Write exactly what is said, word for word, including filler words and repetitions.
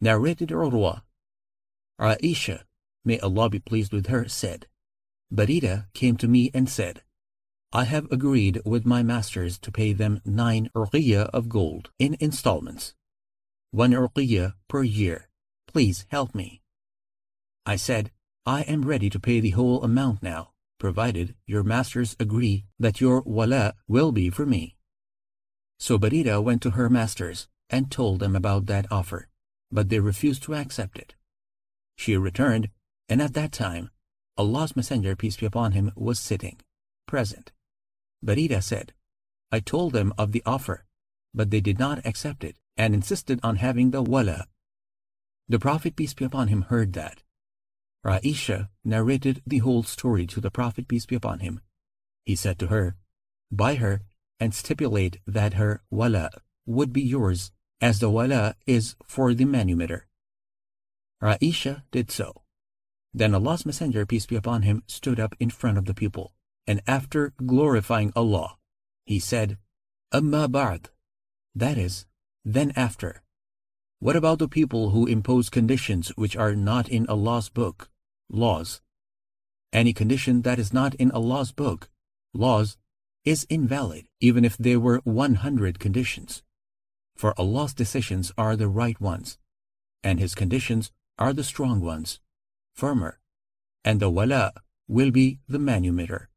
Narrated Urwa. Aisha, may Allah be pleased with her, said, Barira came to me and said, I have agreed with my masters to pay them nine urqiyah of gold in installments, one urqiyah per year. Please help me. I said, I am ready to pay the whole amount now, provided your masters agree that your wala will be for me. So Barira went to her masters and told them about that offer, but they refused to accept it. She returned, and at that time, Allah's Messenger, peace be upon him, was sitting, present. Barira said, I told them of the offer, but they did not accept it and insisted on having the wala. The Prophet, peace be upon him, heard that. Aisha narrated the whole story to the Prophet, peace be upon him. He said to her, Buy her and stipulate that her wala would be yours, as the wala is for the manumitter. Aisha did so. Then Allah's Messenger, peace be upon him, stood up in front of the people, and after glorifying Allah, he said, Amma ba'd, that is, then after. What about the people who impose conditions which are not in Allah's book, laws? Any condition that is not in Allah's book, laws, is invalid, even if there were one hundred conditions. For Allah's decisions are the right ones, and His conditions are the strong ones, firmer, and the wala will be the manumitter.